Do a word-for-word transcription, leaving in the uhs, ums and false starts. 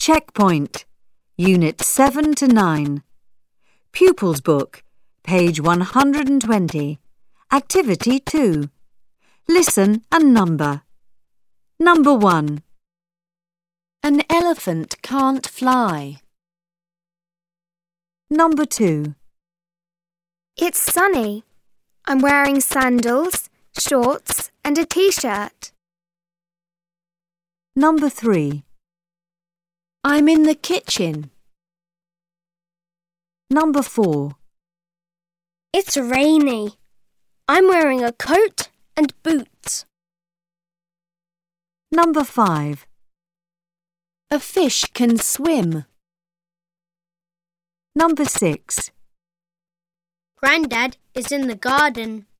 Checkpoint, Unit seven to nine. Pupils Book, page one hundred twenty. Activity two. Listen and number. Number one. An elephant can't fly. Number two. It's sunny. I'm wearing sandals, shorts and a t-shirt. Number three. I'm in the kitchen. Number four. It's rainy. I'm wearing a coat and boots. Number five. A fish can swim. Number six. Grandad is in the garden.